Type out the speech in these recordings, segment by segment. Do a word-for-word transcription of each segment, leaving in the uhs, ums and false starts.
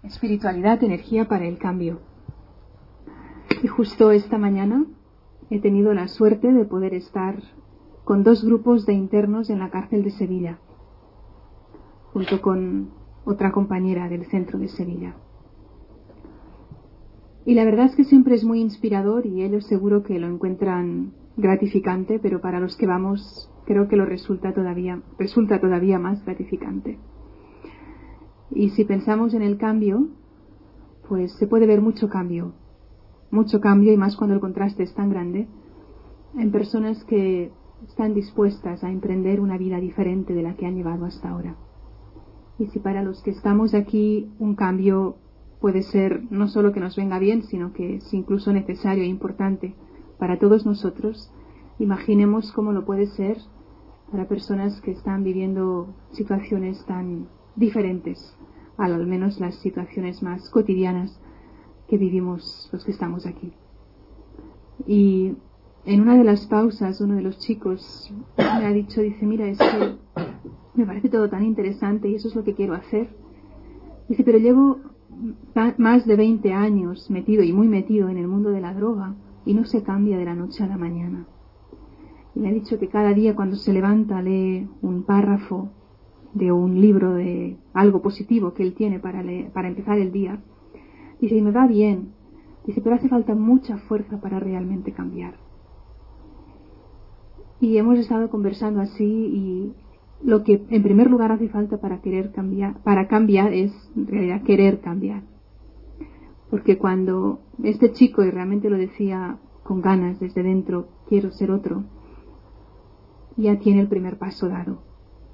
espiritualidad, energía para el cambio. Y justo esta mañana he tenido la suerte de poder estar con dos grupos de internos en la cárcel de Sevilla, junto con otra compañera del centro de Sevilla. Y la verdad es que siempre es muy inspirador y ellos seguro que lo encuentran gratificante, pero para los que vamos creo que lo resulta todavía, resulta todavía más gratificante. Y si pensamos en el cambio, pues se puede ver mucho cambio, mucho cambio y más cuando el contraste es tan grande en personas que están dispuestas a emprender una vida diferente de la que han llevado hasta ahora. Y si para los que estamos aquí un cambio puede ser no solo que nos venga bien, sino que es incluso necesario e importante para todos nosotros, imaginemos cómo lo puede ser para personas que están viviendo situaciones tan diferentes, al menos las situaciones más cotidianas que vivimos los que estamos aquí. Y en una de las pausas, uno de los chicos me ha dicho, dice, mira, es que me parece todo tan interesante y eso es lo que quiero hacer. Dice, pero llevo más de veinte años metido y muy metido en el mundo de la droga y no se cambia de la noche a la mañana. Y me ha dicho que cada día cuando se levanta lee un párrafo de un libro de algo positivo que él tiene para, leer, para empezar el día. Dice, y me va bien. Dice, pero hace falta mucha fuerza para realmente cambiar. Y hemos estado conversando así y lo que en primer lugar hace falta para querer cambiar, para cambiar es en realidad querer cambiar. Porque cuando este chico, y realmente lo decía con ganas desde dentro, quiero ser otro, ya tiene el primer paso dado.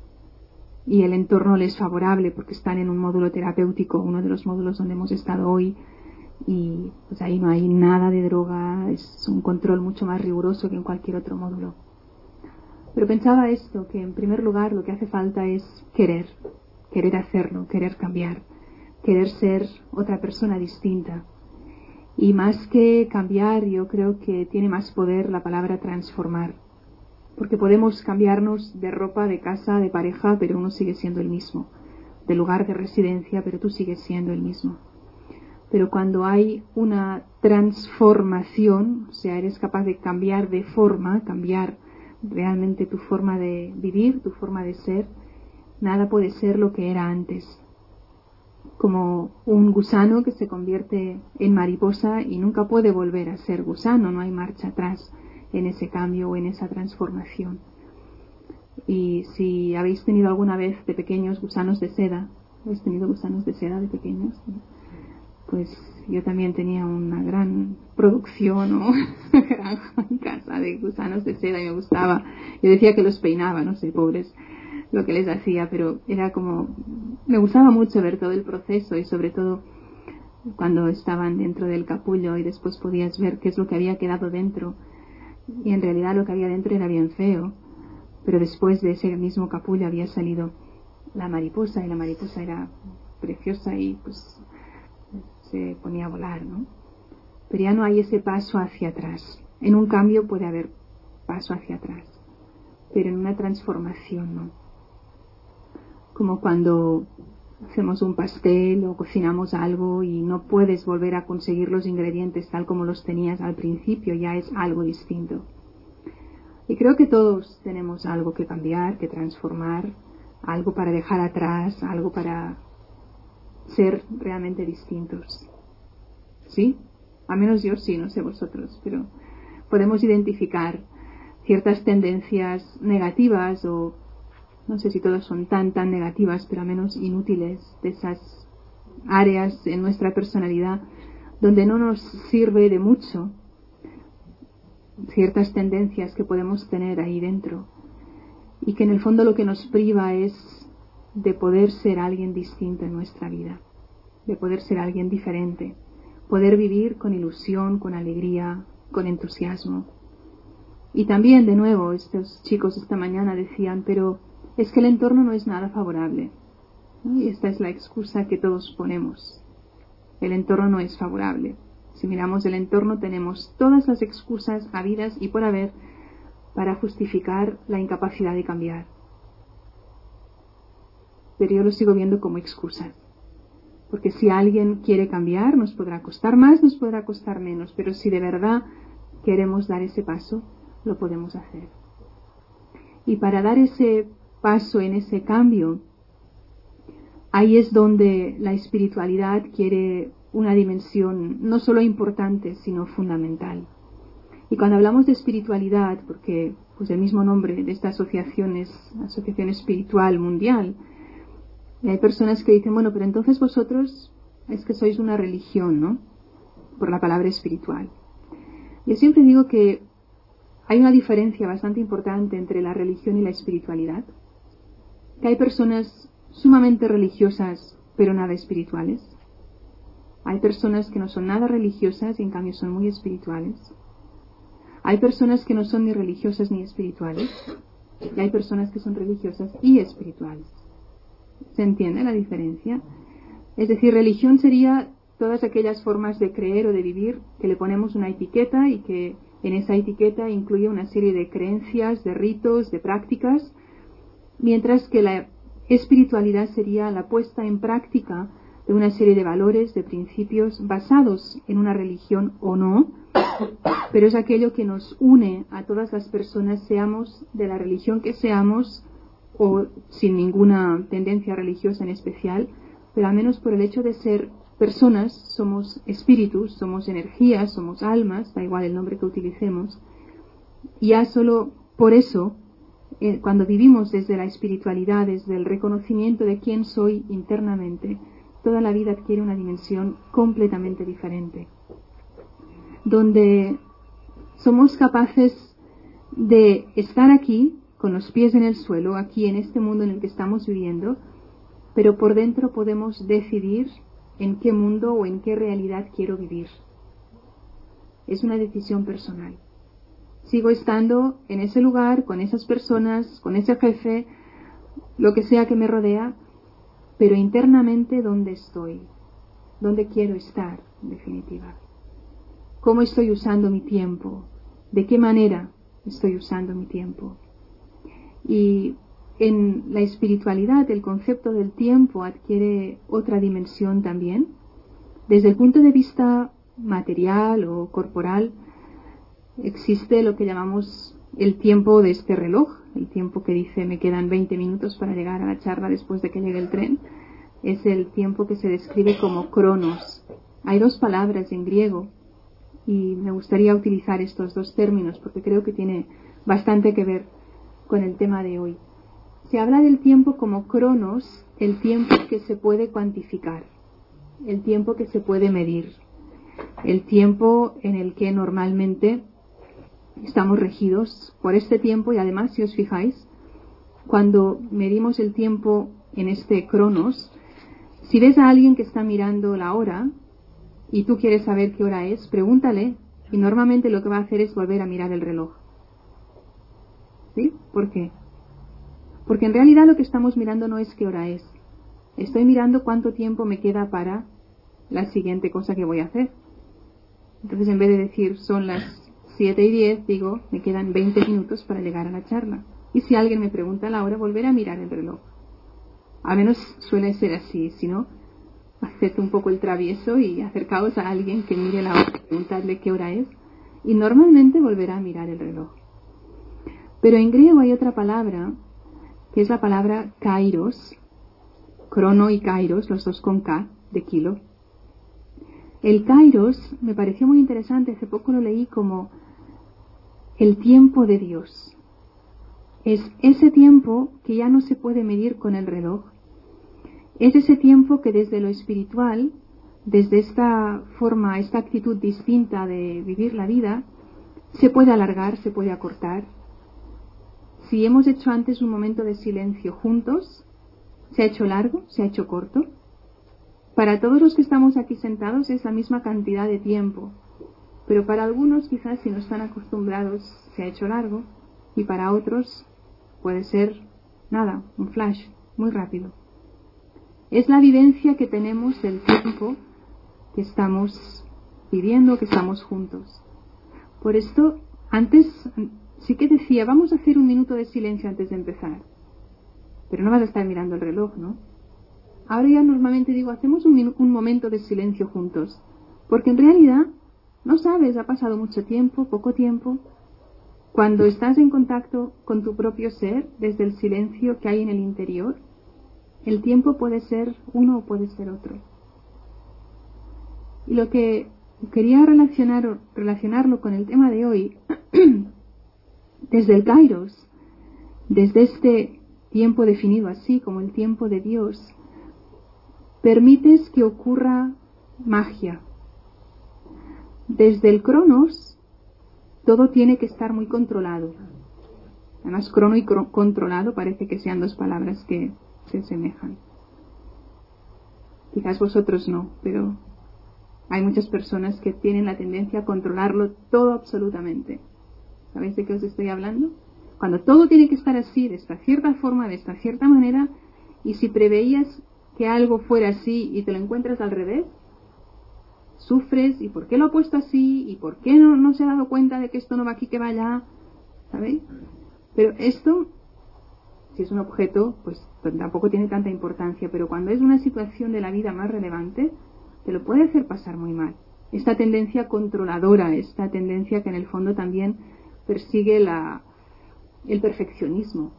Y el entorno les es favorable porque están en un módulo terapéutico, uno de los módulos donde hemos estado hoy, y pues ahí no hay nada de droga, es un control mucho más riguroso que en cualquier otro módulo. Pero pensaba esto, que en primer lugar lo que hace falta es querer, querer hacerlo, querer cambiar, querer ser otra persona distinta. Y más que cambiar, yo creo que tiene más poder la palabra transformar. Porque podemos cambiarnos de ropa, de casa, de pareja, pero uno sigue siendo el mismo. De lugar de residencia, pero tú sigues siendo el mismo. Pero cuando hay una transformación, o sea, eres capaz de cambiar de forma, cambiar realmente tu forma de vivir, tu forma de ser, nada puede ser lo que era antes. Como un gusano que se convierte en mariposa y nunca puede volver a ser gusano, no hay marcha atrás en ese cambio o en esa transformación. Y si habéis tenido alguna vez de pequeños gusanos de seda, ¿habéis tenido gusanos de seda de pequeños? Pues yo también tenía una gran producción o granja en casa de gusanos de seda y me gustaba. Yo decía que los peinaba, no sé, pobres, lo que les hacía, pero era como, me gustaba mucho ver todo el proceso y sobre todo cuando estaban dentro del capullo y después podías ver qué es lo que había quedado dentro. Y en realidad lo que había dentro era bien feo, pero después de ese mismo capullo había salido la mariposa y la mariposa era preciosa y pues se ponía a volar, ¿no? Pero ya no hay ese paso hacia atrás. En un cambio puede haber paso hacia atrás, pero en una transformación no. Como cuando hacemos un pastel o cocinamos algo y no puedes volver a conseguir los ingredientes tal como los tenías al principio, ya es algo distinto. Y creo que todos tenemos algo que cambiar, que transformar, algo para dejar atrás, algo para ser realmente distintos. ¿Sí? Al menos yo sí, no sé vosotros, pero podemos identificar ciertas tendencias negativas o no sé si todas son tan tan negativas, pero al menos inútiles, de esas áreas en nuestra personalidad donde no nos sirve de mucho ciertas tendencias que podemos tener ahí dentro y que en el fondo lo que nos priva es de poder ser alguien distinto en nuestra vida, de poder ser alguien diferente, poder vivir con ilusión, con alegría, con entusiasmo. Y también, de nuevo, estos chicos esta mañana decían, pero es que el entorno no es nada favorable, ¿no? Y esta es la excusa que todos ponemos. El entorno no es favorable. Si miramos el entorno tenemos todas las excusas habidas y por haber para justificar la incapacidad de cambiar. Pero yo lo sigo viendo como excusas. Porque si alguien quiere cambiar, nos podrá costar más, nos podrá costar menos, pero si de verdad queremos dar ese paso, lo podemos hacer. Y para dar ese paso en ese cambio, ahí es donde la espiritualidad quiere una dimensión no solo importante, sino fundamental. Y cuando hablamos de espiritualidad, porque pues el mismo nombre de esta asociación es Asociación Espiritual Mundial, y hay personas que dicen, bueno, pero entonces vosotros es que sois una religión, ¿no? Por la palabra espiritual. Yo siempre digo que hay una diferencia bastante importante entre la religión y la espiritualidad. Que hay personas sumamente religiosas, pero nada espirituales. Hay personas que no son nada religiosas y en cambio son muy espirituales. Hay personas que no son ni religiosas ni espirituales. Y hay personas que son religiosas y espirituales. ¿Se entiende la diferencia? Es decir, religión sería todas aquellas formas de creer o de vivir que le ponemos una etiqueta y que en esa etiqueta incluye una serie de creencias, de ritos, de prácticas, mientras que la espiritualidad sería la puesta en práctica de una serie de valores, de principios basados en una religión o no, pero es aquello que nos une a todas las personas, seamos de la religión que seamos o sin ninguna tendencia religiosa en especial, pero al menos por el hecho de ser personas, somos espíritus, somos energías, somos almas, da igual el nombre que utilicemos, y ya solo por eso, eh, cuando vivimos desde la espiritualidad, desde el reconocimiento de quién soy internamente, toda la vida adquiere una dimensión completamente diferente, donde somos capaces de estar aquí, con los pies en el suelo, aquí en este mundo en el que estamos viviendo, pero por dentro podemos decidir en qué mundo o en qué realidad quiero vivir. Es una decisión personal. Sigo estando en ese lugar, con esas personas, con ese jefe, lo que sea que me rodea, pero internamente, ¿dónde estoy? ¿Dónde quiero estar, en definitiva? ¿Cómo estoy usando mi tiempo? ¿De qué manera estoy usando mi tiempo? Y en la espiritualidad el concepto del tiempo adquiere otra dimensión también. Desde el punto de vista material o corporal, existe lo que llamamos el tiempo de este reloj, el tiempo que dice me quedan veinte minutos para llegar a la charla después de que llegue el tren. Es el tiempo que se describe como cronos. Hay dos palabras en griego y me gustaría utilizar estos dos términos porque creo que tiene bastante que ver con el tema de hoy. Se habla del tiempo como cronos, el tiempo que se puede cuantificar, el tiempo que se puede medir, el tiempo en el que normalmente estamos regidos por este tiempo. Y además, si os fijáis, cuando medimos el tiempo en este cronos, si ves a alguien que está mirando la hora y tú quieres saber qué hora es, pregúntale y normalmente lo que va a hacer es volver a mirar el reloj. ¿Sí? ¿Por qué? Porque en realidad lo que estamos mirando no es qué hora es. Estoy mirando cuánto tiempo me queda para la siguiente cosa que voy a hacer. Entonces, en vez de decir son las siete y diez, digo, me quedan veinte minutos para llegar a la charla. Y si alguien me pregunta la hora, volver a mirar el reloj. A menos suele ser así. Si no, haced un poco el travieso y acercaos a alguien que mire la hora, preguntadle qué hora es, y normalmente volverá a mirar el reloj. Pero en griego hay otra palabra, que es la palabra kairos, crono y kairos, los dos con K, de kilo. El kairos me pareció muy interesante, hace poco lo leí como el tiempo de Dios. Es ese tiempo que ya no se puede medir con el reloj. Es ese tiempo que desde lo espiritual, desde esta forma, esta actitud distinta de vivir la vida, se puede alargar, se puede acortar. Si hemos hecho antes un momento de silencio juntos, ¿se ha hecho largo? ¿Se ha hecho corto? Para todos los que estamos aquí sentados es la misma cantidad de tiempo, pero para algunos quizás si no están acostumbrados se ha hecho largo y para otros puede ser nada, un flash, muy rápido. Es la vivencia que tenemos del tiempo que estamos viviendo, que estamos juntos. Por esto, antes sí que decía, vamos a hacer un minuto de silencio antes de empezar. Pero no vas a estar mirando el reloj, ¿no? ahora ya normalmente digo, hacemos un, un momento de silencio juntos, porque en realidad no sabes, ha pasado mucho tiempo, poco tiempo. Cuando estás en contacto con tu propio ser, desde el silencio que hay en el interior, el tiempo puede ser uno o puede ser otro. Y lo que quería relacionar, relacionarlo con el tema de hoy, desde el Kairos, desde este tiempo definido así como el tiempo de Dios, permites que ocurra magia. Desde el Cronos, todo tiene que estar muy controlado. Además, crono y cro- controlado parece que sean dos palabras que se asemejan. Quizás vosotros no, pero hay muchas personas que tienen la tendencia a controlarlo todo absolutamente. ¿Sabéis de qué os estoy hablando? Cuando todo tiene que estar así, de esta cierta forma, de esta cierta manera, y si preveías que algo fuera así y te lo encuentras al revés, sufres, ¿y por qué lo ha puesto así? ¿Y por qué no, no se ha dado cuenta de que esto no va aquí, que va allá? ¿Sabéis? Pero esto, si es un objeto, pues, pues tampoco tiene tanta importancia, pero cuando es una situación de la vida más relevante, te lo puede hacer pasar muy mal. Esta tendencia controladora, esta tendencia que en el fondo también persigue la, el perfeccionismo.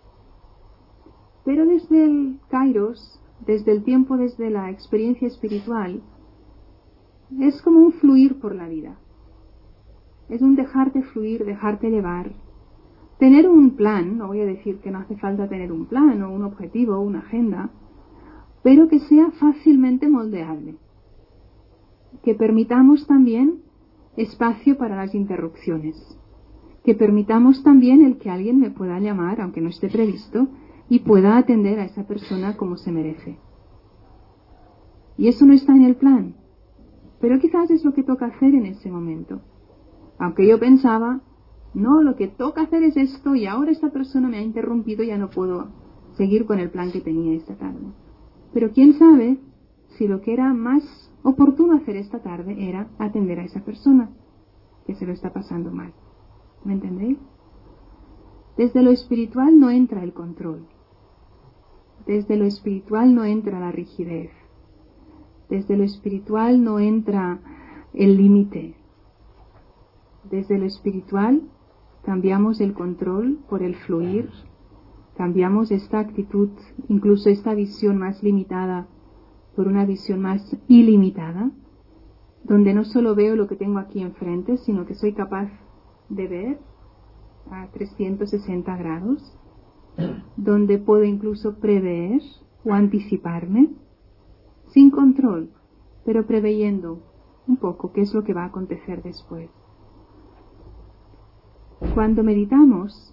Pero desde el Kairos, desde el tiempo, desde la experiencia espiritual, es como un fluir por la vida. Es un dejarte fluir, dejarte llevar. Tener un plan, no voy a decir que no hace falta tener un plan o un objetivo o una agenda, pero que sea fácilmente moldeable. Que permitamos también espacio para las interrupciones. Que permitamos también el que alguien me pueda llamar, aunque no esté previsto, y pueda atender a esa persona como se merece. Y eso no está en el plan, pero quizás es lo que toca hacer en ese momento. Aunque yo pensaba, no, lo que toca hacer es esto y ahora esta persona me ha interrumpido y ya no puedo seguir con el plan que tenía esta tarde. Pero quién sabe si lo que era más oportuno hacer esta tarde era atender a esa persona que se lo está pasando mal. ¿Me entendéis? Desde lo espiritual no entra el control. Desde lo espiritual no entra la rigidez. Desde lo espiritual no entra el límite. Desde lo espiritual cambiamos el control por el fluir, cambiamos esta actitud, incluso esta visión más limitada, por una visión más ilimitada, donde no solo veo lo que tengo aquí enfrente, sino que soy capaz de ver a trescientos sesenta grados, donde puedo incluso prever o anticiparme, sin control, pero preveyendo un poco qué es lo que va a acontecer después. Cuando meditamos,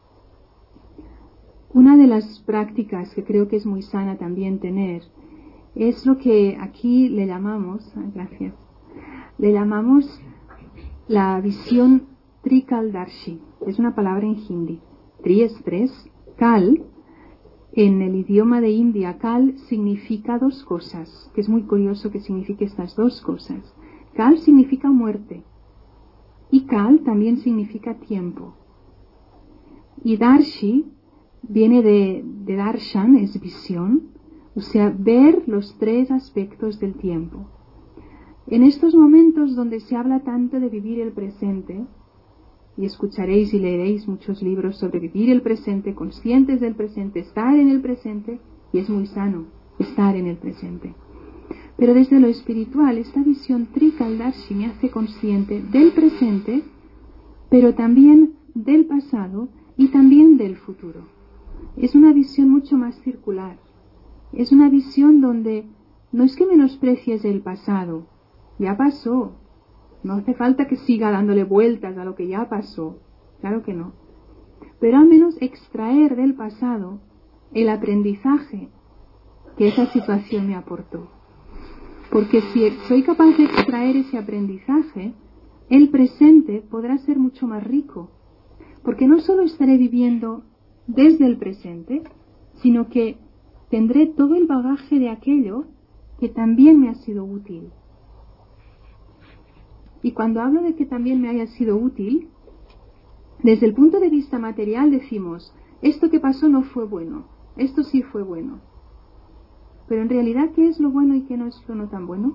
una de las prácticas que creo que es muy sana también tener es lo que aquí le llamamos, gracias, le llamamos la visión Trikaldarshi. Es una palabra en hindi. Tri es tres, Kal, en el idioma de India, Kal significa dos cosas, que es muy curioso que signifique estas dos cosas. Kal significa muerte y Kal también significa tiempo. Y Darshi viene de, de Darshan, es visión, o sea, ver los tres aspectos del tiempo. En estos momentos donde se habla tanto de vivir el presente, y escucharéis y leeréis muchos libros sobre vivir el presente, conscientes del presente, estar en el presente, y es muy sano estar en el presente. Pero desde lo espiritual, esta visión Trikaldarshi me hace consciente del presente, pero también del pasado y también del futuro. Es una visión mucho más circular. Es una visión donde no es que menosprecies el pasado, ya pasó. No hace falta que siga dándole vueltas a lo que ya pasó, claro que no. Pero al menos extraer del pasado el aprendizaje que esa situación me aportó. Porque si soy capaz de extraer ese aprendizaje, el presente podrá ser mucho más rico. Porque no solo estaré viviendo desde el presente, sino que tendré todo el bagaje de aquello que también me ha sido útil. Y cuando hablo de que también me haya sido útil, desde el punto de vista material decimos, esto que pasó no fue bueno, esto sí fue bueno. Pero en realidad, ¿qué es lo bueno y qué no es lo no tan bueno?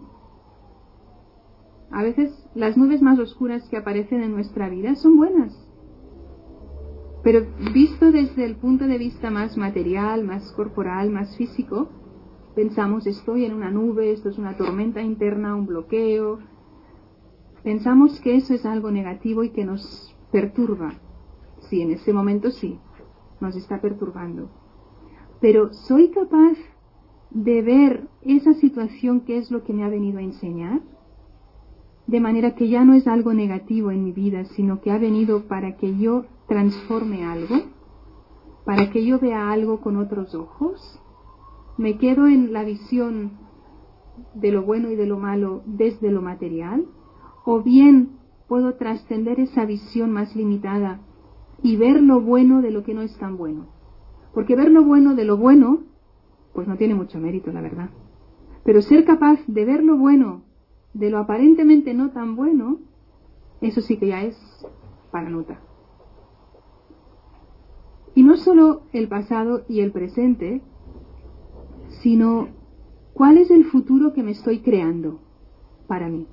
A veces las nubes más oscuras que aparecen en nuestra vida son buenas. Pero visto desde el punto de vista más material, más corporal, más físico, pensamos, estoy en una nube, esto es una tormenta interna, un bloqueo. Pensamos que eso es algo negativo y que nos perturba. Sí, en ese momento sí, nos está perturbando. Pero ¿soy capaz de ver esa situación que es lo que me ha venido a enseñar? De manera que ya no es algo negativo en mi vida, sino que ha venido para que yo transforme algo, para que yo vea algo con otros ojos. Me quedo en la visión de lo bueno y de lo malo desde lo material, o bien puedo trascender esa visión más limitada y ver lo bueno de lo que no es tan bueno. Porque ver lo bueno de lo bueno, pues no tiene mucho mérito, la verdad. Pero ser capaz de ver lo bueno de lo aparentemente no tan bueno, eso sí que ya es para nota. Y no solo el pasado y el presente, sino cuál es el futuro que me estoy creando para mí.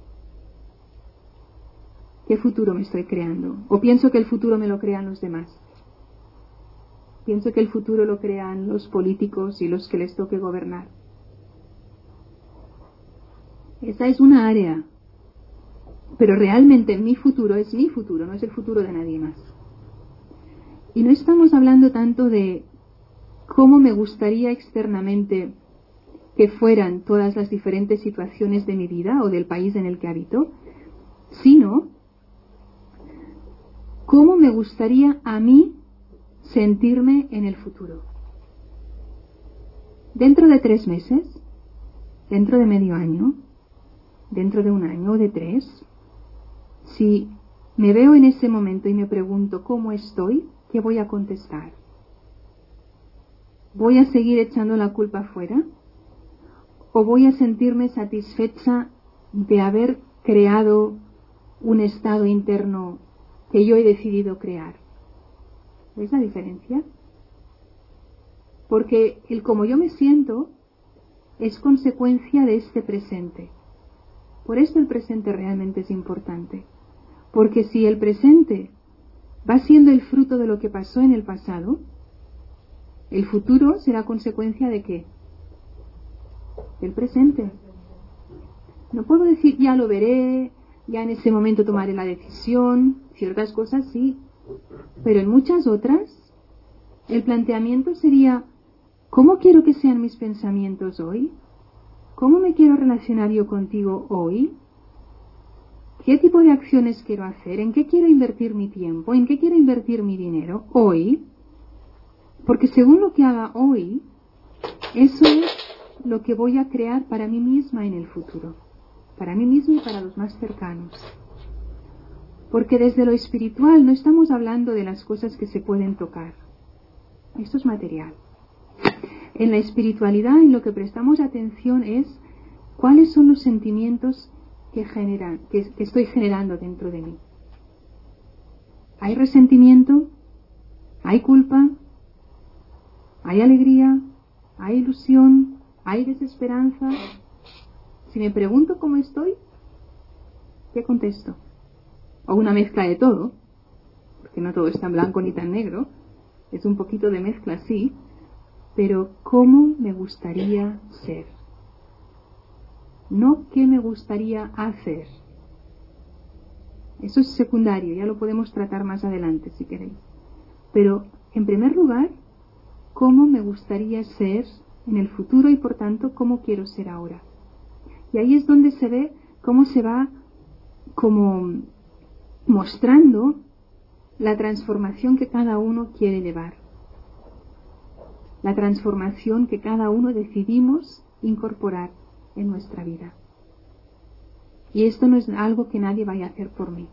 ¿Qué futuro me estoy creando? ¿O pienso que el futuro me lo crean los demás? Pienso que el futuro lo crean los políticos y los que les toque gobernar. Esa es una área. Pero realmente mi futuro es mi futuro, no es el futuro de nadie más. Y no estamos hablando tanto de cómo me gustaría externamente que fueran todas las diferentes situaciones de mi vida o del país en el que habito, sino cómo me gustaría a mí sentirme en el futuro. Dentro de tres meses, dentro de medio año, dentro de un año o de tres, si me veo en ese momento y me pregunto cómo estoy, ¿qué voy a contestar? ¿Voy a seguir echando la culpa afuera? ¿O voy a sentirme satisfecha de haber creado un estado interno que yo he decidido crear? ¿Ves la diferencia? Porque el cómo yo me siento es consecuencia de este presente. Por eso el presente realmente es importante. Porque si el presente va siendo el fruto de lo que pasó en el pasado, el futuro será consecuencia de ¿qué? Del presente. No puedo decir ya lo veré, ya en ese momento tomaré la decisión, ciertas cosas sí, pero en muchas otras el planteamiento sería ¿cómo quiero que sean mis pensamientos hoy? ¿Cómo me quiero relacionar yo contigo hoy? ¿Qué tipo de acciones quiero hacer? ¿En qué quiero invertir mi tiempo? ¿En qué quiero invertir mi dinero hoy? Porque según lo que haga hoy, eso es lo que voy a crear para mí misma en el futuro. Para mí misma y para los más cercanos. Porque desde lo espiritual no estamos hablando de las cosas que se pueden tocar. Esto es material. En la espiritualidad, en lo que prestamos atención es cuáles son los sentimientos que generan, que, que estoy generando dentro de mí. ¿Hay resentimiento? ¿Hay culpa? ¿Hay alegría? ¿Hay ilusión? ¿Hay desesperanza? Si me pregunto cómo estoy, ¿qué contesto? O una mezcla de todo, porque no todo es tan blanco ni tan negro, es un poquito de mezcla, sí, pero ¿cómo me gustaría ser? No qué me gustaría hacer. Eso es secundario, ya lo podemos tratar más adelante si queréis. Pero, en primer lugar, ¿cómo me gustaría ser en el futuro y por tanto cómo quiero ser ahora? Y ahí es donde se ve cómo se va como mostrando la transformación que cada uno quiere llevar. La transformación que cada uno decidimos incorporar en nuestra vida. Y esto no es algo que nadie vaya a hacer por mí.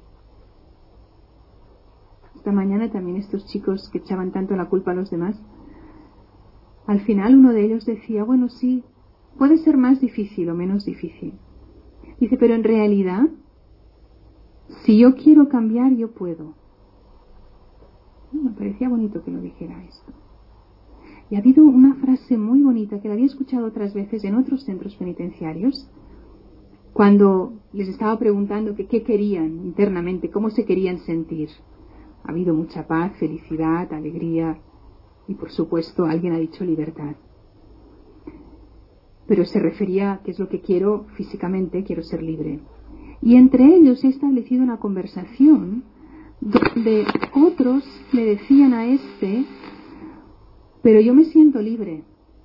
Esta mañana también estos chicos que echaban tanto la culpa a los demás, al final uno de ellos decía, bueno, sí, puede ser más difícil o menos difícil. Dice, pero en realidad, si yo quiero cambiar, yo puedo. Me parecía bonito que lo dijera esto. Y ha habido una frase muy bonita que la había escuchado otras veces en otros centros penitenciarios, cuando les estaba preguntando que qué querían internamente, cómo se querían sentir. Ha habido mucha paz, felicidad, alegría y, por supuesto, alguien ha dicho libertad. Pero se refería a qué es lo que quiero físicamente, quiero ser libre. Y entre ellos he establecido una conversación donde otros le decían a este, pero yo me siento libre.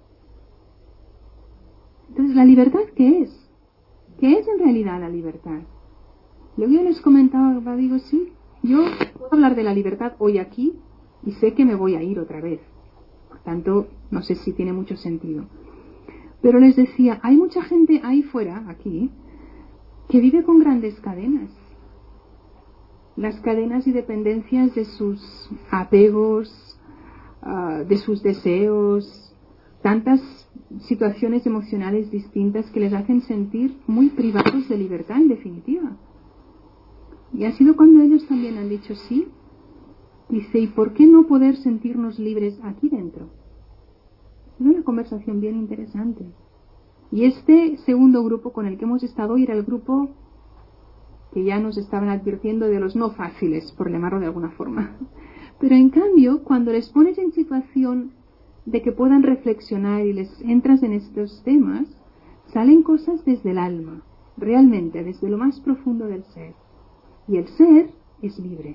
Entonces, ¿la libertad qué es? ¿Qué es en realidad la libertad? Luego yo les comentaba, digo, sí, yo puedo hablar de la libertad hoy aquí y sé que me voy a ir otra vez. Por tanto, no sé si tiene mucho sentido. Pero les decía, hay mucha gente ahí fuera, aquí, que vive con grandes cadenas. Las cadenas y dependencias de sus apegos, uh, de sus deseos, tantas situaciones emocionales distintas que les hacen sentir muy privados de libertad, en definitiva. Y ha sido cuando ellos también han dicho sí. Dice, ¿y por qué no poder sentirnos libres aquí dentro? Es una conversación bien interesante. Y este segundo grupo con el que hemos estado hoy era el grupo que ya nos estaban advirtiendo de los no fáciles, por llamarlo de alguna forma. Pero en cambio, cuando les pones en situación de que puedan reflexionar y les entras en estos temas, salen cosas desde el alma, realmente, desde lo más profundo del ser. Y el ser es libre.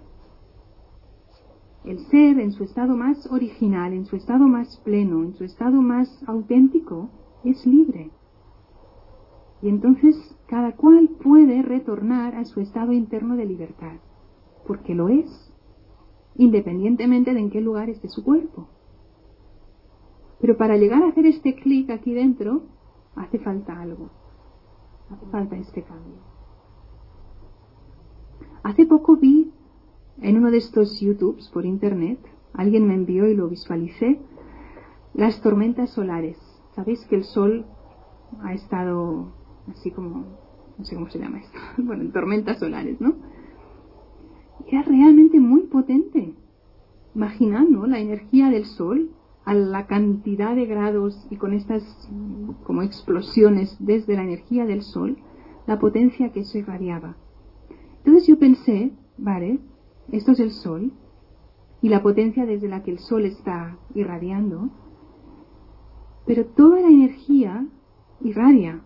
El ser, en su estado más original, en su estado más pleno, en su estado más auténtico, es libre. Y entonces cada cual puede retornar a su estado interno de libertad, porque lo es, independientemente de en qué lugar esté su cuerpo. Pero para llegar a hacer este clic aquí dentro, hace falta algo, hace falta este cambio. Hace poco vi en uno de estos YouTubes por internet, alguien me envió y lo visualicé, las tormentas solares. Sabéis que el sol ha estado así como, no sé cómo se llama esto, bueno, tormentas solares, ¿no? Era realmente muy potente. Imaginad, ¿no?, la energía del sol a la cantidad de grados y con estas como explosiones desde la energía del sol, la potencia que eso irradiaba. Entonces yo pensé, vale, esto es el sol y la potencia desde la que el sol está irradiando, pero toda la energía irradia.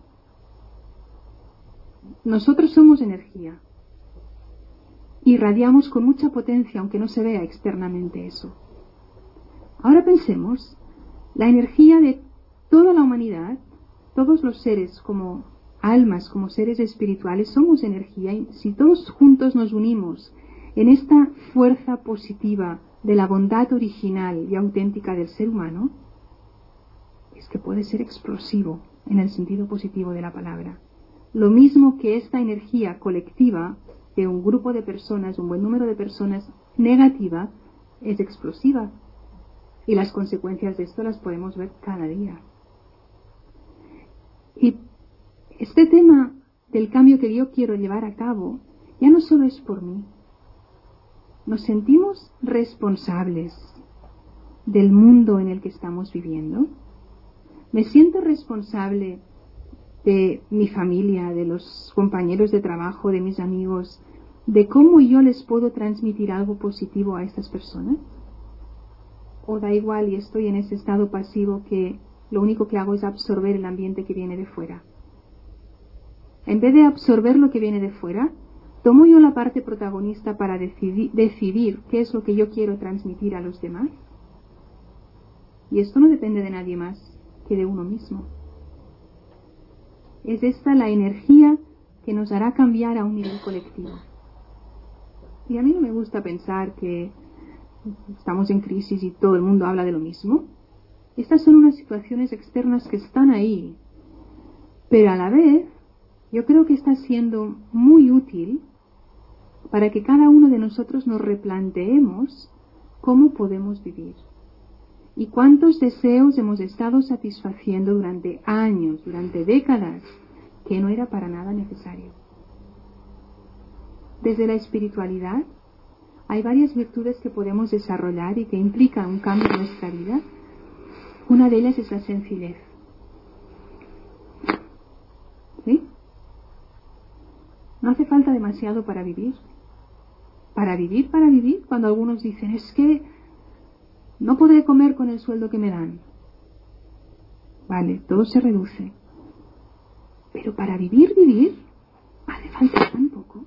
Nosotros somos energía. Irradiamos con mucha potencia, aunque no se vea externamente eso. Ahora pensemos, la energía de toda la humanidad, todos los seres como almas, como seres espirituales, somos energía, y si todos juntos nos unimos en esta fuerza positiva de la bondad original y auténtica del ser humano, es que puede ser explosivo en el sentido positivo de la palabra. Lo mismo que esta energía colectiva de un grupo de personas, un buen número de personas negativa, es explosiva. Y las consecuencias de esto las podemos ver cada día. Y este tema del cambio que yo quiero llevar a cabo ya no solo es por mí. Nos sentimos responsables del mundo en el que estamos viviendo. Me siento responsable de mi familia, de los compañeros de trabajo, de mis amigos, de cómo yo les puedo transmitir algo positivo a estas personas. O da igual y estoy en ese estado pasivo que lo único que hago es absorber el ambiente que viene de fuera. En vez de absorber lo que viene de fuera, tomo yo la parte protagonista para decidir, decidir qué es lo que yo quiero transmitir a los demás. Y esto no depende de nadie más que de uno mismo. Es esta la energía que nos hará cambiar a un nivel colectivo. Y a mí no me gusta pensar que estamos en crisis y todo el mundo habla de lo mismo. Estas son unas situaciones externas que están ahí, pero a la vez yo creo que está siendo muy útil para que cada uno de nosotros nos replanteemos cómo podemos vivir y cuántos deseos hemos estado satisfaciendo durante años, durante décadas, que no era para nada necesario. Desde la espiritualidad hay varias virtudes que podemos desarrollar y que implican un cambio en nuestra vida, Una de ellas es la sencillez. ¿Sí? No hace falta demasiado para vivir. Para vivir, para vivir, cuando algunos dicen, es que no podré comer con el sueldo que me dan. Vale, todo se reduce. Pero para vivir, vivir, hace falta tan poco.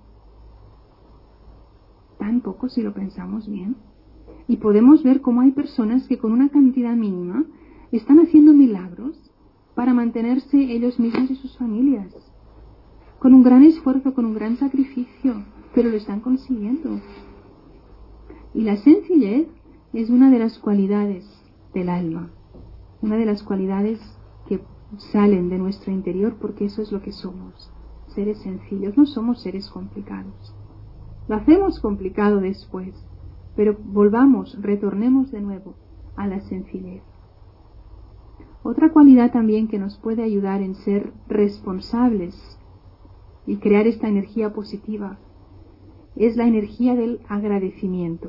Tan poco si lo pensamos bien. Y podemos ver cómo hay personas que con una cantidad mínima están haciendo milagros para mantenerse ellos mismos y sus familias. Con un gran esfuerzo, con un gran sacrificio, pero lo están consiguiendo. Y la sencillez es una de las cualidades del alma, una de las cualidades que salen de nuestro interior, porque eso es lo que somos, seres sencillos, no somos seres complicados. Lo hacemos complicado después, pero volvamos, retornemos de nuevo a la sencillez. Otra cualidad también que nos puede ayudar en ser responsables y crear esta energía positiva es la energía del agradecimiento.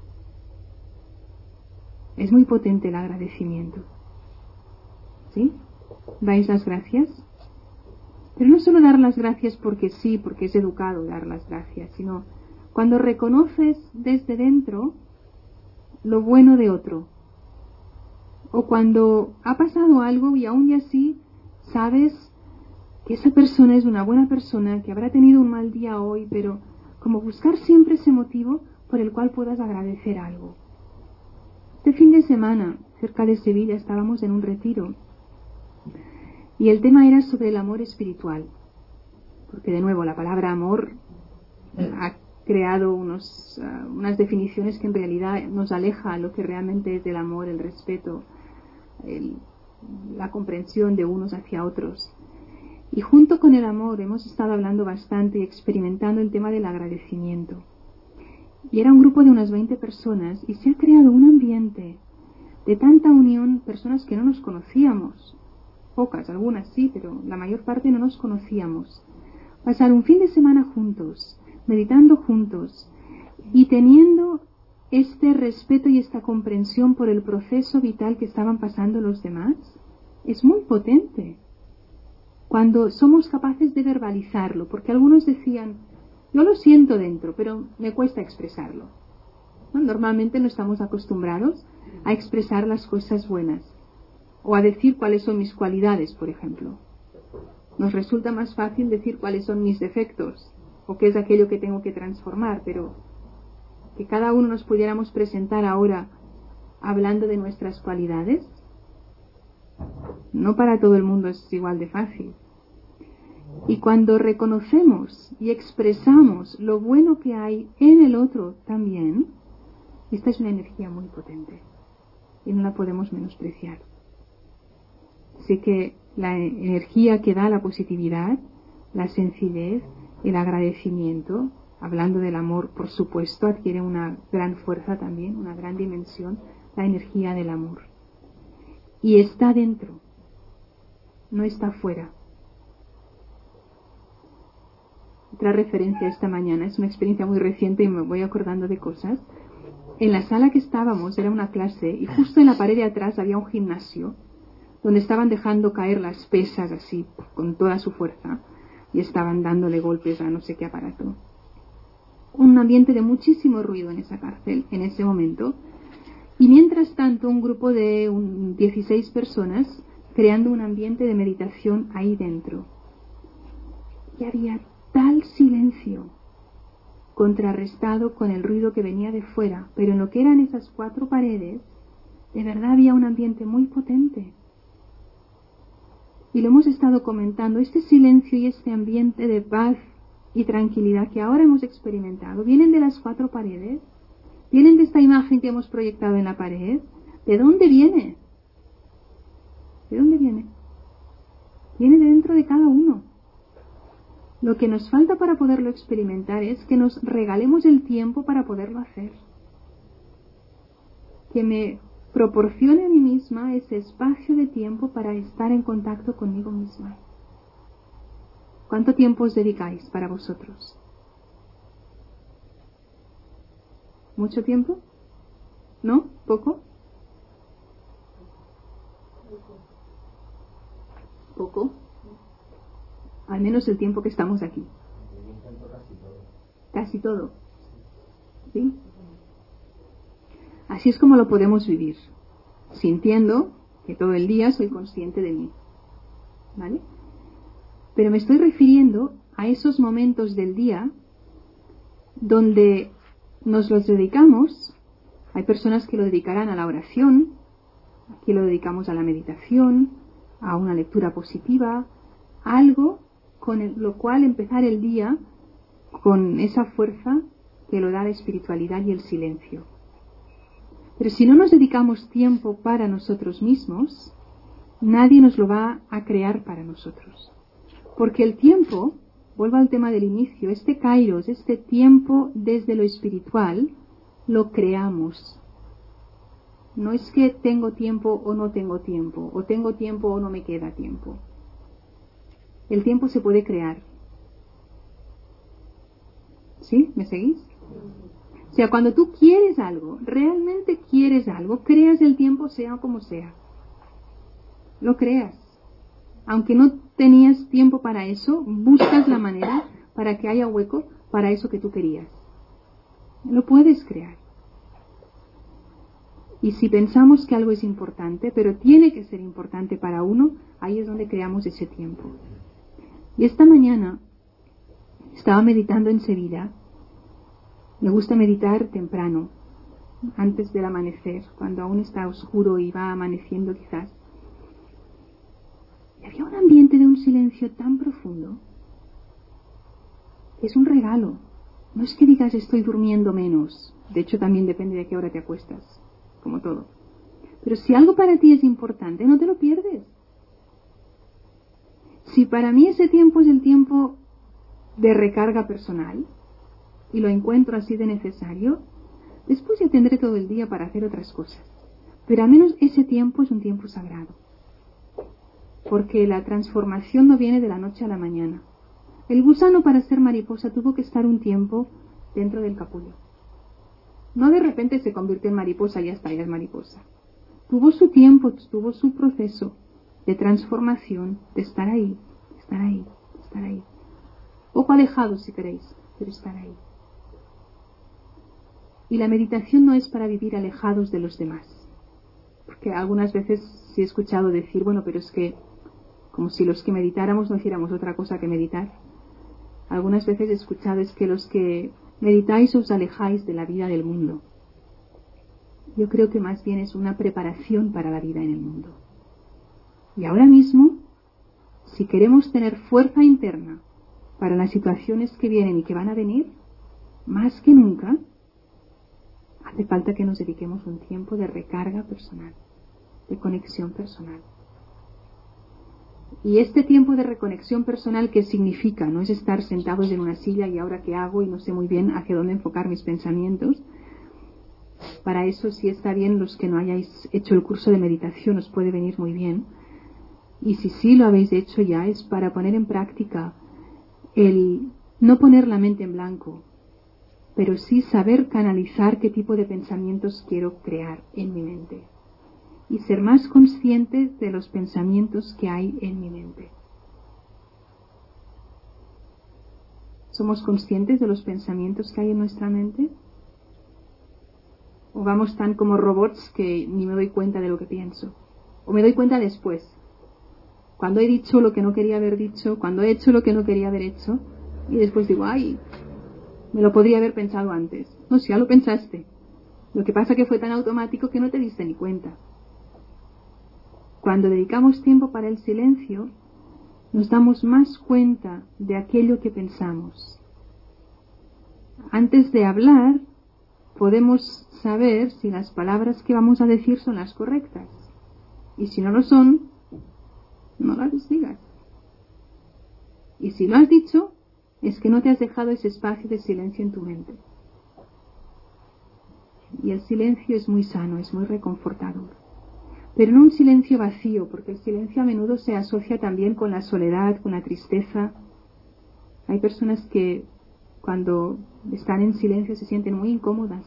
Es muy potente el agradecimiento. ¿Sí? ¿Dais las gracias? Pero no solo dar las gracias porque sí, porque es educado dar las gracias, sino cuando reconoces desde dentro lo bueno de otro. O cuando ha pasado algo y aún y así sabes que esa persona es una buena persona, que habrá tenido un mal día hoy, pero como buscar siempre ese motivo por el cual puedas agradecer algo. Este fin de semana, cerca de Sevilla, estábamos en un retiro y el tema era sobre el amor espiritual, porque de nuevo la palabra amor ha creado unos, uh, unas definiciones que en realidad nos aleja a lo que realmente es el amor, el respeto, el, la comprensión de unos hacia otros. Y junto con el amor hemos estado hablando bastante y experimentando el tema del agradecimiento. Y era un grupo de unas veinte personas y se ha creado un ambiente de tanta unión, personas que no nos conocíamos, pocas, algunas sí, pero la mayor parte no nos conocíamos. Pasar un fin de semana juntos, meditando juntos y teniendo este respeto y esta comprensión por el proceso vital que estaban pasando los demás, es muy potente. Cuando somos capaces de verbalizarlo, porque algunos decían, yo lo siento dentro, pero me cuesta expresarlo. ¿No? Normalmente no estamos acostumbrados a expresar las cosas buenas o a decir cuáles son mis cualidades, por ejemplo. Nos resulta más fácil decir cuáles son mis defectos o qué es aquello que tengo que transformar, pero que cada uno nos pudiéramos presentar ahora hablando de nuestras cualidades, no para todo el mundo es igual de fácil. Y cuando reconocemos y expresamos lo bueno que hay en el otro también, esta es una energía muy potente y no la podemos menospreciar. Así que la energía que da la positividad, la sencillez, el agradecimiento, hablando del amor, por supuesto, adquiere una gran fuerza también, una gran dimensión, la energía del amor. Y está dentro, no está fuera. Otra referencia esta mañana, es una experiencia muy reciente y me voy acordando de cosas. En la sala que estábamos era una clase y justo en la pared de atrás había un gimnasio donde estaban dejando caer las pesas así con toda su fuerza y estaban dándole golpes a no sé qué aparato. Un ambiente de muchísimo ruido en esa cárcel en ese momento y mientras tanto un grupo de un dieciséis personas creando un ambiente de meditación ahí dentro. Y había tal silencio contrarrestado con el ruido que venía de fuera, pero en lo que eran esas cuatro paredes de verdad había un ambiente muy potente. Y lo hemos estado comentando, este silencio y este ambiente de paz y tranquilidad que ahora hemos experimentado, vienen de las cuatro paredes, vienen de esta imagen que hemos proyectado en la pared. ¿De dónde viene? ¿De dónde viene? Viene de dentro de cada uno. Lo que nos falta para poderlo experimentar es que nos regalemos el tiempo para poderlo hacer. Que me proporcione a mí misma ese espacio de tiempo para estar en contacto conmigo misma. ¿Cuánto tiempo os dedicáis para vosotros? ¿Mucho tiempo? ¿No? ¿Poco? Poco. Al menos el tiempo que estamos aquí. Casi todo. ¿Sí? Así es como lo podemos vivir, sintiendo que todo el día soy consciente de mí. ¿Vale? Pero me estoy refiriendo a esos momentos del día donde nos los dedicamos. Hay personas que lo dedicarán a la oración, aquí lo dedicamos a la meditación, a una lectura positiva, algo con el, lo cual empezar el día con esa fuerza que lo da la espiritualidad y el silencio. Pero si no nos dedicamos tiempo para nosotros mismos, nadie nos lo va a crear para nosotros. Porque el tiempo, vuelvo al tema del inicio, este kairos, este tiempo desde lo espiritual, lo creamos. No es que tengo tiempo o no tengo tiempo, o tengo tiempo o no me queda tiempo. El tiempo se puede crear. ¿Sí? ¿Me seguís? O sea, cuando tú quieres algo, realmente quieres algo, creas el tiempo sea como sea. Lo creas. Aunque no tenías tiempo para eso, buscas la manera para que haya hueco para eso que tú querías. Lo puedes crear. Y si pensamos que algo es importante, pero tiene que ser importante para uno, ahí es donde creamos ese tiempo. Y esta mañana estaba meditando en Sevilla. Me gusta meditar temprano, antes del amanecer, cuando aún está oscuro y va amaneciendo quizás. Y había un ambiente de un silencio tan profundo. Es un regalo. No es que digas estoy durmiendo menos. De hecho, también depende de a qué hora te acuestas, como todo. Pero si algo para ti es importante, no te lo pierdes. Si para mí ese tiempo es el tiempo de recarga personal, y lo encuentro así de necesario, después ya tendré todo el día para hacer otras cosas. Pero al menos ese tiempo es un tiempo sagrado. Porque la transformación no viene de la noche a la mañana. El gusano para ser mariposa tuvo que estar un tiempo dentro del capullo. No de repente se convirtió en mariposa y ya está, ya es mariposa. Tuvo su tiempo, tuvo su proceso de transformación, de estar ahí, de estar ahí, de estar ahí. Poco alejado si queréis, pero estar ahí. Y la meditación no es para vivir alejados de los demás. Porque algunas veces sí he escuchado decir, bueno, pero es que como si los que meditáramos no hiciéramos otra cosa que meditar. Algunas veces he escuchado es que los que meditáis os alejáis de la vida del mundo. Yo creo que más bien es una preparación para la vida en el mundo. Y ahora mismo, si queremos tener fuerza interna para las situaciones que vienen y que van a venir, más que nunca, hace falta que nos dediquemos un tiempo de recarga personal, de conexión personal. Y este tiempo de reconexión personal, ¿qué significa? No es estar sentados en una silla y ahora qué hago y no sé muy bien hacia dónde enfocar mis pensamientos. Para eso sí está bien, los que no hayáis hecho el curso de meditación os puede venir muy bien. Y si sí lo habéis hecho ya, es para poner en práctica el no poner la mente en blanco, pero sí saber canalizar qué tipo de pensamientos quiero crear en mi mente. Y ser más consciente de los pensamientos que hay en mi mente. ¿Somos conscientes de los pensamientos que hay en nuestra mente? ¿O vamos tan como robots que ni me doy cuenta de lo que pienso? ¿O me doy cuenta después? Cuando he dicho lo que no quería haber dicho, cuando he hecho lo que no quería haber hecho, y después digo, ay, me lo podría haber pensado antes. No, si ya lo pensaste. Lo que pasa que fue tan automático que no te diste ni cuenta. Cuando dedicamos tiempo para el silencio, nos damos más cuenta de aquello que pensamos. Antes de hablar, podemos saber si las palabras que vamos a decir son las correctas. Y si no lo son, no las digas. Y si lo has dicho, es que no te has dejado ese espacio de silencio en tu mente. Y el silencio es muy sano, es muy reconfortador. Pero no un silencio vacío, porque el silencio a menudo se asocia también con la soledad, con la tristeza. Hay personas que cuando están en silencio se sienten muy incómodas.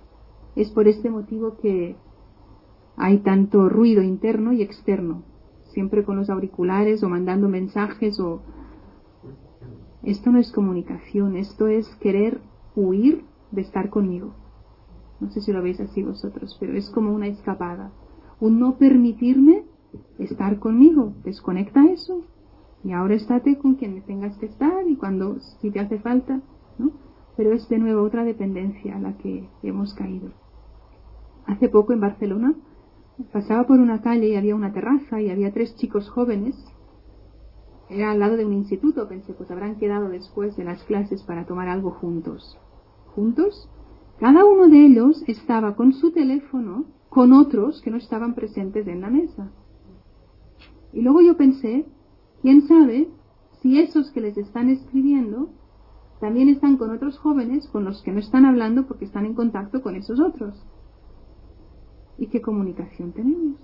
Es por este motivo que hay tanto ruido interno y externo. siempre con los auriculares o mandando mensajes o... Esto no es comunicación, esto es querer huir de estar conmigo. No sé si lo veis así vosotros, pero es como una escapada. Un no permitirme estar conmigo. Desconecta eso y ahora estate con quien tengas que estar y cuando, si te hace falta, ¿no? Pero es de nuevo otra dependencia a la que hemos caído. Hace poco en Barcelona pasaba por una calle y había una terraza y había tres chicos jóvenes. Era al lado de un instituto, pensé, pues habrán quedado después de las clases para tomar algo juntos. ¿Juntos? Cada uno de ellos estaba con su teléfono con otros que no estaban presentes en la mesa. Y luego yo pensé, ¿quién sabe si esos que les están escribiendo también están con otros jóvenes con los que no están hablando porque están en contacto con esos otros? ¿Y qué comunicación tenemos?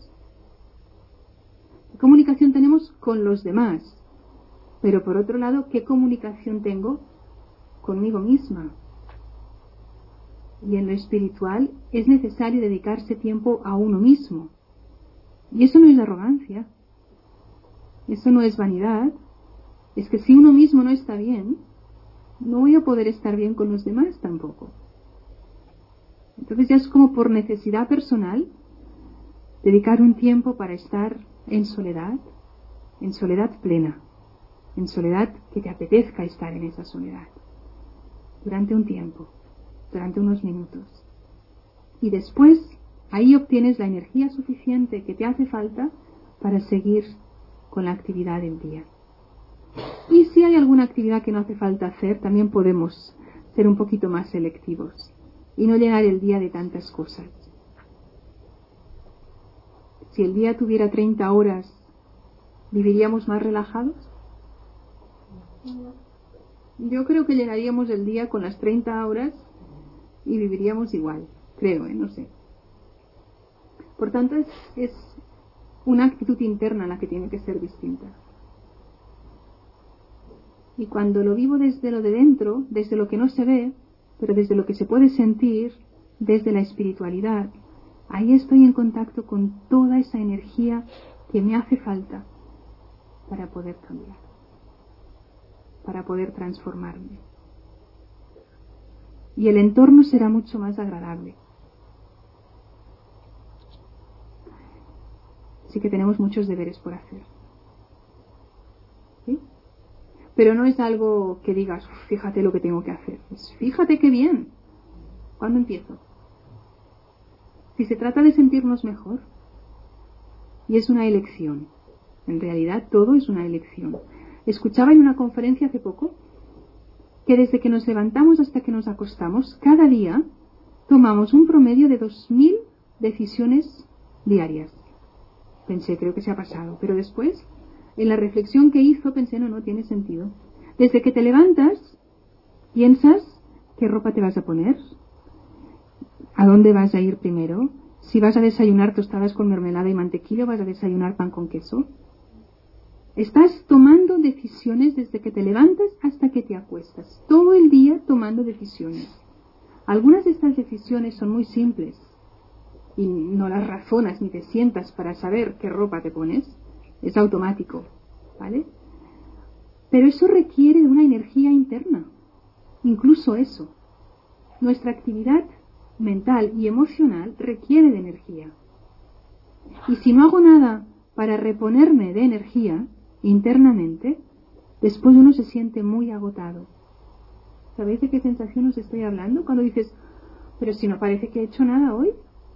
¿Qué comunicación tenemos con los demás? Pero por otro lado, ¿qué comunicación tengo conmigo misma? Y en lo espiritual es necesario dedicarse tiempo a uno mismo. Y eso no es arrogancia. Eso no es vanidad. Es que si uno mismo no está bien, no voy a poder estar bien con los demás tampoco. Entonces ya es como por necesidad personal dedicar un tiempo para estar en soledad, en soledad plena, en soledad que te apetezca estar en esa soledad, durante un tiempo, durante unos minutos. Y después ahí obtienes la energía suficiente que te hace falta para seguir con la actividad del día. Y si hay alguna actividad que no hace falta hacer, también podemos ser un poquito más selectivos y no llenar el día de tantas cosas. Si el día tuviera treinta horas, ¿viviríamos más relajados? Yo creo que llenaríamos el día con las treinta horas y viviríamos igual, creo, ¿eh? No sé. Por tanto, es, es una actitud interna la que tiene que ser distinta. Y cuando lo vivo desde lo de dentro, desde lo que no se ve, pero desde lo que se puede sentir, desde la espiritualidad, ahí estoy en contacto con toda esa energía que me hace falta para poder cambiar, para poder transformarme. Y el entorno será mucho más agradable. Sí que tenemos muchos deberes por hacer. ¿Sí? Pero no es algo que digas, fíjate lo que tengo que hacer. Pues fíjate qué bien. ¿Cuándo empiezo? Si se trata de sentirnos mejor, y es una elección. En realidad todo es una elección. Escuchaba en una conferencia hace poco que desde que nos levantamos hasta que nos acostamos, cada día tomamos un promedio de dos mil decisiones diarias. Pensé, creo que se ha pasado. Pero después, en la reflexión que hizo, pensé, no, no tiene sentido. Desde que te levantas, piensas qué ropa te vas a poner, a dónde vas a ir primero, si vas a desayunar tostadas con mermelada y mantequilla o vas a desayunar pan con queso. Estás tomando decisiones desde que te levantas hasta que te acuestas. Todo el día tomando decisiones. Algunas de estas decisiones son muy simples y no las razonas ni te sientas para saber qué ropa te pones. Es automático, ¿vale? Pero eso requiere de una energía interna. Incluso eso. Nuestra actividad mental y emocional requiere de energía. Y si no hago nada para reponerme de energía internamente, después uno se siente muy agotado. ¿Sabéis de qué sensación os estoy hablando? Cuando dices, pero si no parece que he hecho nada hoy.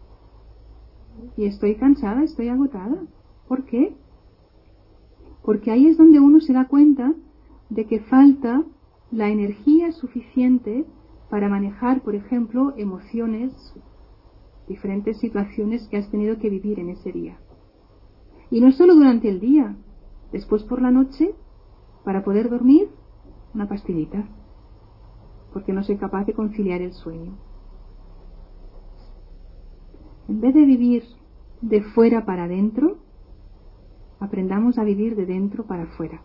Y estoy cansada, estoy agotada. ¿Por qué? Porque ahí es donde uno se da cuenta de que falta la energía suficiente para manejar, por ejemplo, emociones, diferentes situaciones que has tenido que vivir en ese día. Y no solo durante el día, después por la noche, para poder dormir, una pastillita, porque no soy capaz de conciliar el sueño. En vez de vivir de fuera para adentro, aprendamos a vivir de dentro para afuera.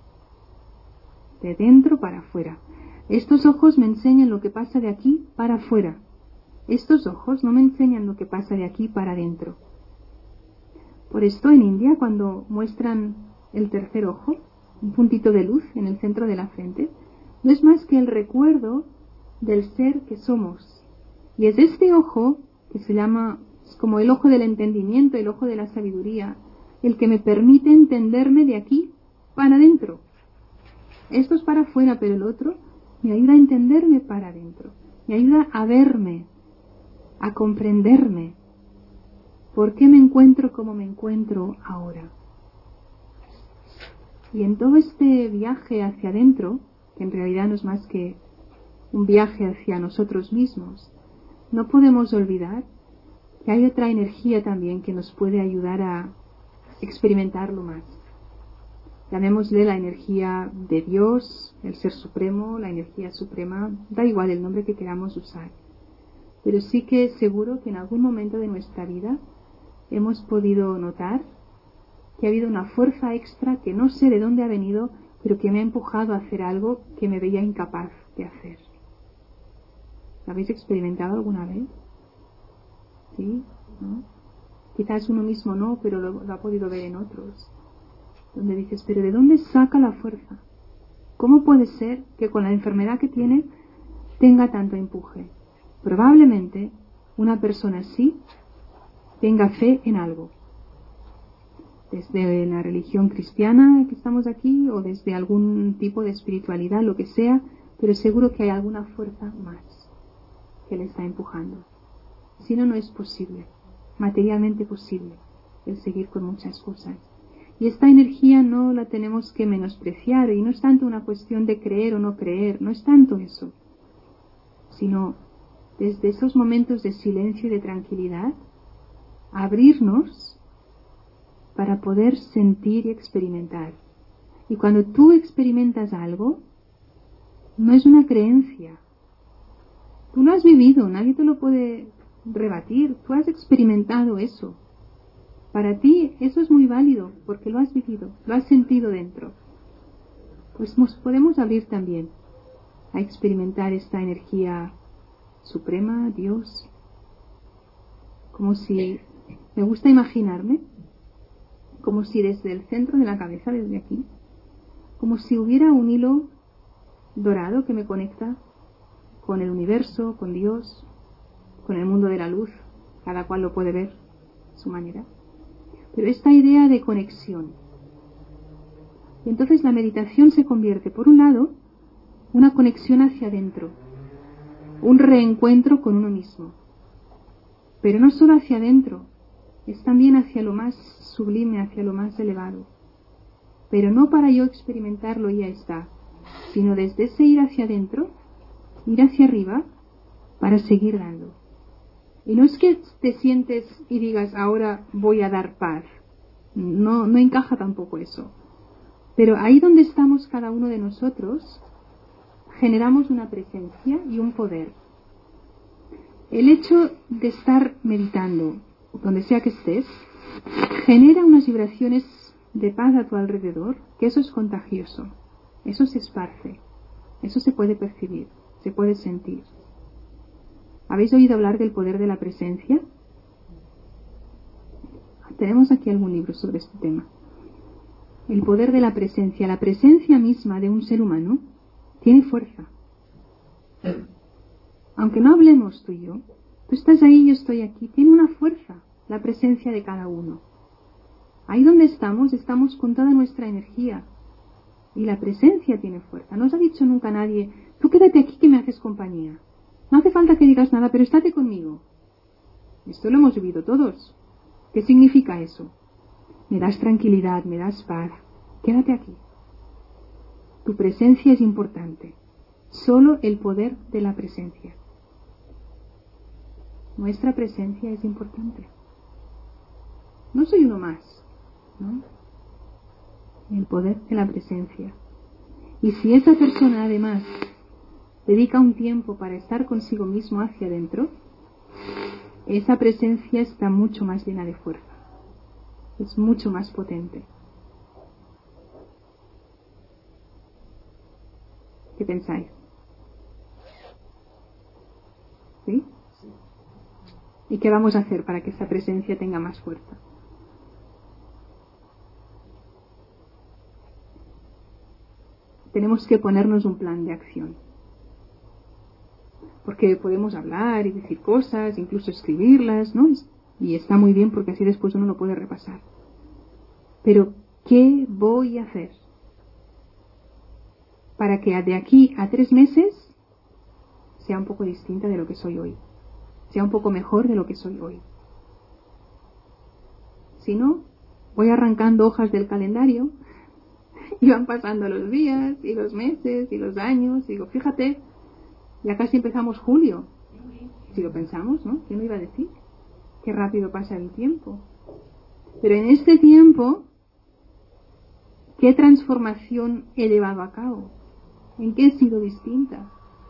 De dentro para afuera. Estos ojos me enseñan lo que pasa de aquí para afuera. Estos ojos no me enseñan lo que pasa de aquí para adentro. Por esto en India, cuando muestran el tercer ojo, un puntito de luz en el centro de la frente, no es más que el recuerdo del ser que somos. Y es este ojo, que se llama es como el ojo del entendimiento, el ojo de la sabiduría, el que me permite entenderme de aquí para adentro. Esto es para afuera, pero el otro me ayuda a entenderme para adentro, me ayuda a verme, a comprenderme. ¿Por qué me encuentro como me encuentro ahora? Y en todo este viaje hacia adentro, que en realidad no es más que un viaje hacia nosotros mismos, no podemos olvidar que hay otra energía también que nos puede ayudar a experimentarlo más. Llamémosle la energía de Dios, el Ser Supremo, la energía suprema, da igual el nombre que queramos usar. Pero sí que seguro que en algún momento de nuestra vida hemos podido notar que ha habido una fuerza extra que no sé de dónde ha venido, pero que me ha empujado a hacer algo que me veía incapaz de hacer. ¿Lo habéis experimentado alguna vez? ¿Sí? ¿No? Quizás uno mismo no, pero lo, lo ha podido ver en otros. Donde dices, ¿pero de dónde saca la fuerza? ¿Cómo puede ser que con la enfermedad que tiene tenga tanto empuje? Probablemente una persona así tenga fe en algo. Desde la religión cristiana que estamos aquí o desde algún tipo de espiritualidad, lo que sea, pero seguro que hay alguna fuerza más que le está empujando. Si no, no es posible, materialmente posible, el seguir con muchas cosas. Y esta energía no la tenemos que menospreciar, y no es tanto una cuestión de creer o no creer, no es tanto eso, sino desde esos momentos de silencio y de tranquilidad, abrirnos para poder sentir y experimentar. Y cuando tú experimentas algo, no es una creencia. Tú lo has vivido, nadie te lo puede rebatir, tú has experimentado eso. Para ti eso es muy válido porque lo has vivido, lo has sentido dentro. Pues nos podemos abrir también a experimentar esta energía suprema, Dios, como si, me gusta imaginarme, como si desde el centro de la cabeza, desde aquí, como si hubiera un hilo dorado que me conecta con el universo, con Dios, con el mundo de la luz, cada cual lo puede ver a su manera. Pero esta idea de conexión. Y entonces la meditación se convierte, por un lado, una conexión hacia adentro, un reencuentro con uno mismo. Pero no solo hacia adentro, es también hacia lo más sublime, hacia lo más elevado. Pero no para yo experimentarlo y ya está, sino desde ese ir hacia adentro, ir hacia arriba, para seguir dando. Y no es que te sientes y digas, ahora voy a dar paz. No, no encaja tampoco eso. Pero ahí donde estamos cada uno de nosotros, generamos una presencia y un poder. El hecho de estar meditando, donde sea que estés, genera unas vibraciones de paz a tu alrededor, que eso es contagioso. Eso se esparce. Eso se puede percibir, se puede sentir. ¿Habéis oído hablar del poder de la presencia? Tenemos aquí algún libro sobre este tema. El poder de la presencia, la presencia misma de un ser humano, tiene fuerza. Aunque no hablemos tú y yo, tú estás ahí, yo estoy aquí, tiene una fuerza la presencia de cada uno. Ahí donde estamos, estamos con toda nuestra energía. Y la presencia tiene fuerza. No os ha dicho nunca nadie, tú quédate aquí que me haces compañía. No hace falta que digas nada, pero estate conmigo. Esto lo hemos vivido todos. ¿Qué significa eso? Me das tranquilidad, me das paz. Quédate aquí. Tu presencia es importante. Solo el poder de la presencia. Nuestra presencia es importante. No soy uno más, ¿no? El poder de la presencia. Y si esa persona además dedica un tiempo para estar consigo mismo hacia adentro, esa presencia está mucho más llena de fuerza. Es mucho más potente. ¿Qué pensáis? ¿Sí? ¿Y qué vamos a hacer para que esa presencia tenga más fuerza? tenemos que ponernos un plan de acción. Porque podemos hablar y decir cosas, incluso escribirlas, ¿no? Y está muy bien porque así después uno lo puede repasar. Pero, ¿qué voy a hacer para que de aquí a tres meses sea un poco distinta de lo que soy hoy? Sea un poco mejor de lo que soy hoy. Si no, voy arrancando hojas del calendario y van pasando los días y los meses y los años. Y digo, fíjate, ya casi empezamos julio. Si lo pensamos, ¿no? ¿Quién lo iba a decir? Qué rápido pasa el tiempo. Pero en este tiempo, ¿qué transformación he llevado a cabo? ¿En qué he sido distinta?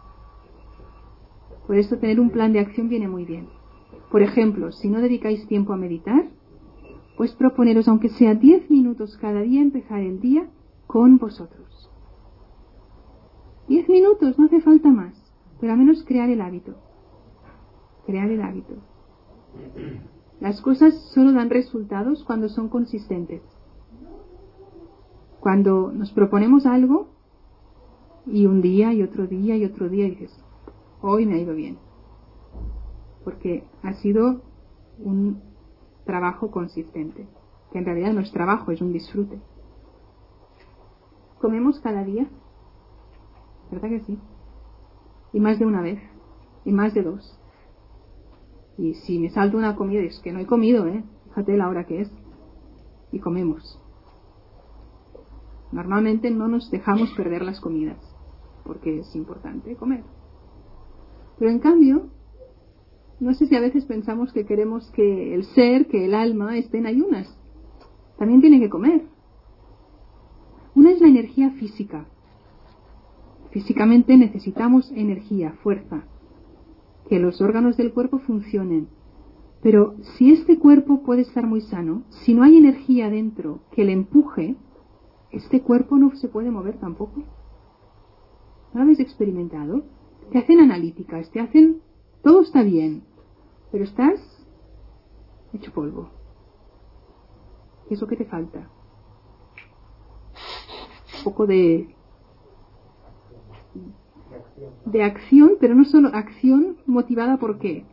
Por eso tener un plan de acción viene muy bien. Por ejemplo, si no dedicáis tiempo a meditar, pues proponeros, aunque sea diez minutos cada día, empezar el día con vosotros. Diez minutos, no hace falta más, pero al menos crear el hábito. Crear el hábito. Las cosas solo dan resultados cuando son consistentes. Cuando nos proponemos algo y un día y otro día y otro día dices, hoy me ha ido bien. Porque ha sido un trabajo consistente, que en realidad no es trabajo, es un disfrute. Comemos cada día, ¿verdad que sí? Y más de una vez, y más de dos. Y si me salto una comida, es que no he comido, ¿eh? Fíjate la hora que es. Y comemos. Normalmente no nos dejamos perder las comidas, porque es importante comer. Pero en cambio, no sé si a veces pensamos que queremos que el ser, que el alma, esté en ayunas. También tiene que comer. Una es la energía física. Físicamente necesitamos energía, fuerza, que los órganos del cuerpo funcionen. Pero si este cuerpo puede estar muy sano, si no hay energía dentro que le empuje, este cuerpo no se puede mover tampoco. ¿No lo habéis experimentado? Te hacen analíticas, te hacen... Todo está bien, pero estás hecho polvo. ¿Qué es lo que te falta? Un poco de... de acción, pero no solo acción motivada por qué.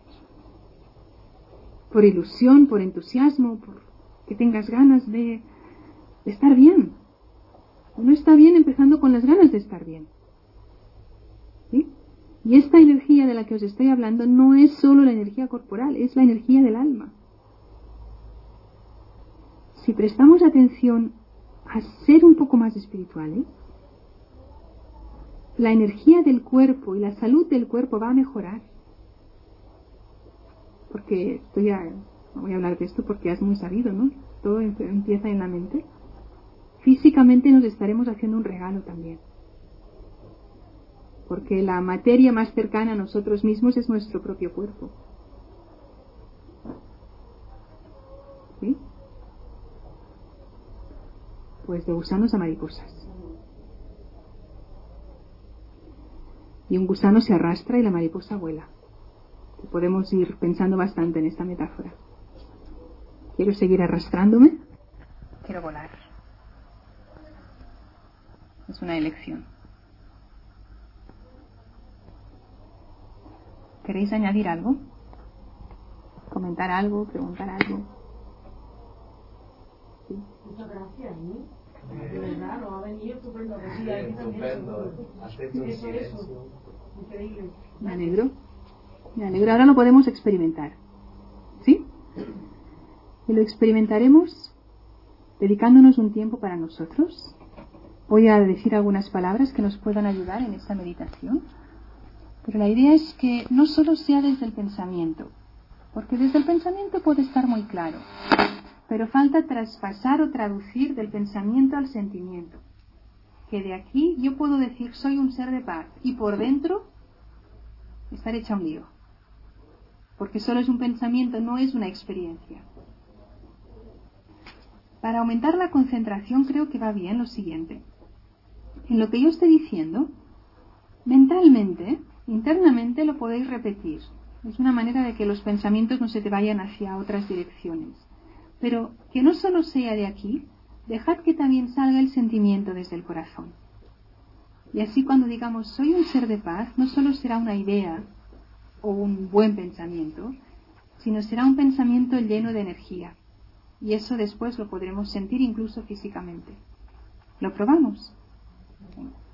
Por ilusión, por entusiasmo, por que tengas ganas de, de estar bien. Uno está bien empezando con las ganas de estar bien. ¿Sí? Y esta energía de la que os estoy hablando no es solo la energía corporal, es la energía del alma. Si prestamos atención a ser un poco más espirituales, la energía del cuerpo y la salud del cuerpo va a mejorar. Porque esto ya, no voy a hablar de esto porque es muy sabido, ¿no? Todo empieza en la mente. Físicamente nos estaremos haciendo un regalo también. Porque la materia más cercana a nosotros mismos es nuestro propio cuerpo. ¿Sí? Pues de gusanos a mariposas. Y un gusano se arrastra y la mariposa vuela. Podemos ir pensando bastante en esta metáfora. ¿Quiero seguir arrastrándome? Quiero volar. Es una elección. ¿Queréis añadir algo? ¿Comentar algo? ¿Preguntar algo? ¿Sí? Muchas gracias, ¿eh? De verdad, nos ha venido estupendo. Sí, estupendo. Hacer un silencio. Increíble. Me alegro. Me alegro. Ahora lo podemos experimentar. ¿Sí? Y lo experimentaremos dedicándonos un tiempo para nosotros. Voy a decir algunas palabras que nos puedan ayudar en esta meditación. Pero la idea es que no solo sea desde el pensamiento, porque desde el pensamiento puede estar muy claro, pero falta traspasar o traducir del pensamiento al sentimiento. Que de aquí yo puedo decir soy un ser de paz y por dentro estar hecha un lío. Porque solo es un pensamiento, no es una experiencia. Para aumentar la concentración creo que va bien lo siguiente. En lo que yo estoy diciendo, mentalmente, internamente lo podéis repetir. Es una manera de que los pensamientos no se te vayan hacia otras direcciones. Pero que no solo sea de aquí, dejad que también salga el sentimiento desde el corazón. Y así cuando digamos soy un ser de paz, no solo será una idea o un buen pensamiento, sino será un pensamiento lleno de energía. Y eso después lo podremos sentir incluso físicamente. ¿Lo probamos?